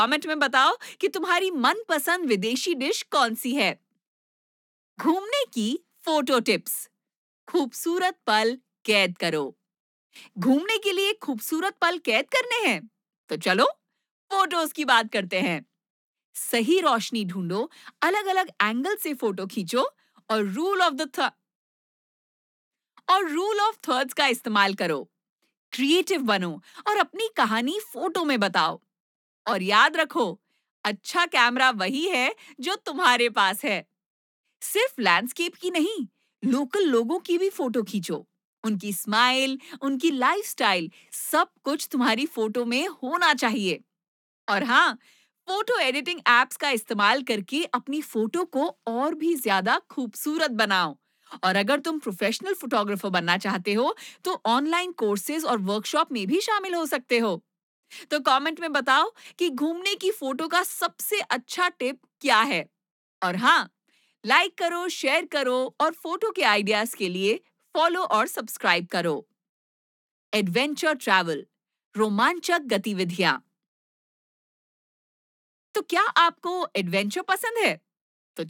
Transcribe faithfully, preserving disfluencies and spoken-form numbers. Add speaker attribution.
Speaker 1: Comment में बताओ कि तुम्हारी मनपसंद विदेशी डिश कौन सी है। घूमने की फोटो टिप्स। खूबसूरत पल कैद करो। घूमने के लिए खूबसूरत पल कैद करने हैं तो चलो फोटोज की बात करते हैं। सही रोशनी ढूंढो, अलग-अलग एंगल से फोटो खींचो और रूल ऑफ द थ और रूल ऑफ थर्ड्स का इस्तेमाल करो। क्रिएटिव बनो और अपनी कहानी फोटो में बताओ। और याद रखो, अच्छा कैमरा वही है जो तुम्हारे पास है। सिर्फ लैंडस्केप की नहीं, लोकल लोगों की भी फोटो खींचो। उनकी स्माइल, उनकी लाइफस्टाइल, सब कुछ तुम्हारी फोटो में होना चाहिए। और हाँ, फोटो एडिटिंग एप्स का इस्तेमाल करके अपनी फोटो को और भी ज्यादा खूबसूरत बनाओ। और अगर तुम प्रोफेशनल फोटोग्राफर बनना चाहते हो, तो ऑनलाइन कोर्सेज और वर्कशॉप में भी शामिल हो सकते हो। तो कमेंट में बताओ कि घूमने की फोटो का सबसे अच्छा टिप क्या है। और हाँ, लाइक करो, शेयर करो और फोटो के आइडियाज के लिए फॉलो और सब्सक्राइब करो। एडवेंचर ट्रैवल, रोमांचक गतिविधियां। तो क्या आपको एडवेंचर पसंद है?